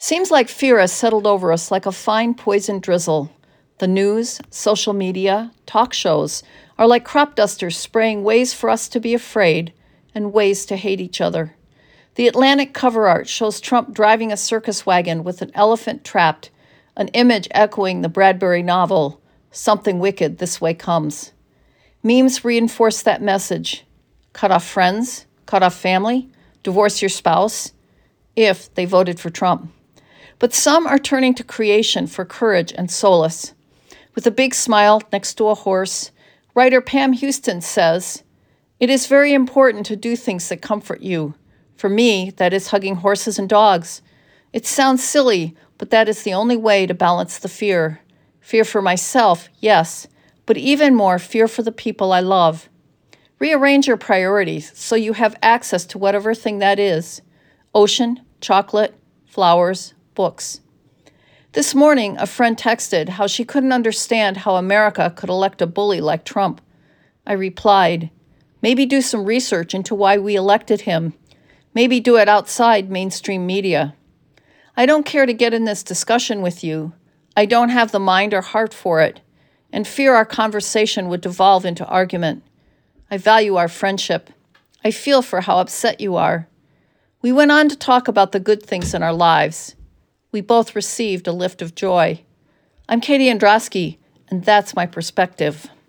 Seems like fear has settled over us like a fine poison drizzle. The news, social media, talk shows are like crop dusters spraying ways for us to be afraid and ways to hate each other. The Atlantic cover art shows Trump driving a circus wagon with an elephant trapped, an image echoing the Bradbury novel, Something Wicked This Way Comes. Memes reinforce that message. Cut off friends, cut off family, divorce your spouse, if they voted for Trump. But some are turning to creation for courage and solace. With a big smile next to a horse, writer Pam Houston says, "It is very important to do things that comfort you. For me, that is hugging horses and dogs. It sounds silly, but that is the only way to balance the fear. Fear for myself, yes, but even more fear for the people I love. Rearrange your priorities so you have access to whatever thing that is. Ocean, chocolate, flowers, books." This morning, a friend texted how she couldn't understand how America could elect a bully like Trump. I replied, maybe do some research into why we elected him. Maybe do it outside mainstream media. I don't care to get in this discussion with you. I don't have the mind or heart for it, and fear our conversation would devolve into argument. I value our friendship. I feel for how upset you are. We went on to talk about the good things in our lives. We both received a lift of joy. I'm Katie Androsky, and that's my perspective.